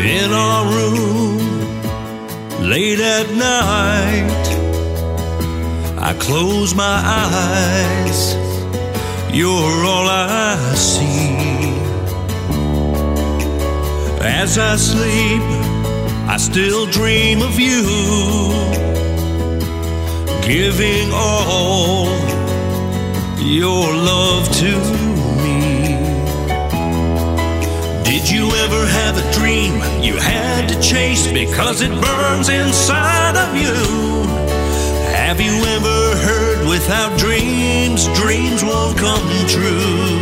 In our room, late at night, I close my eyes, you're all I see. As I sleep, I still dream of you, giving all your love to me. Did you ever have a dream you had to chase because it burns inside of you? Have you ever heard without dreams, dreams won't come true?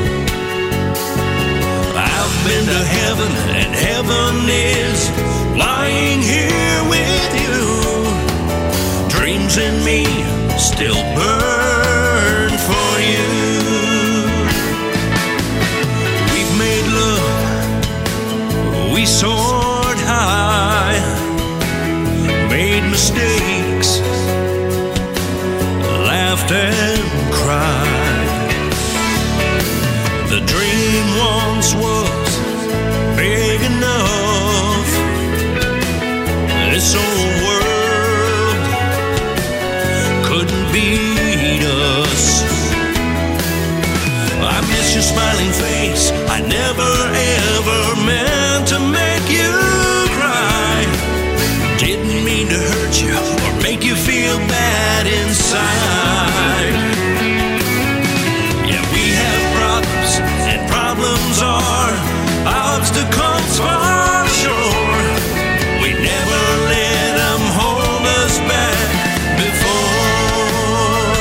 I've been to heaven and heaven is lying here with you. Dreams in me still burn for you. We've made love, we soared high, made mistakes, laughed and cried. The dream once was big enough. This old world couldn't beat us. I miss your smiling face. I never ever meant to make you cry. Didn't mean to hurt you or make you feel bad inside. Yeah, we have problems, and problems are obstacles for sure. We never let them hold us back before.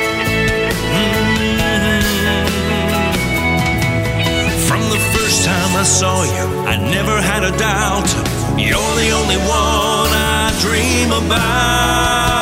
From the first time I saw you, I never had a doubt. You're the only one I dream about.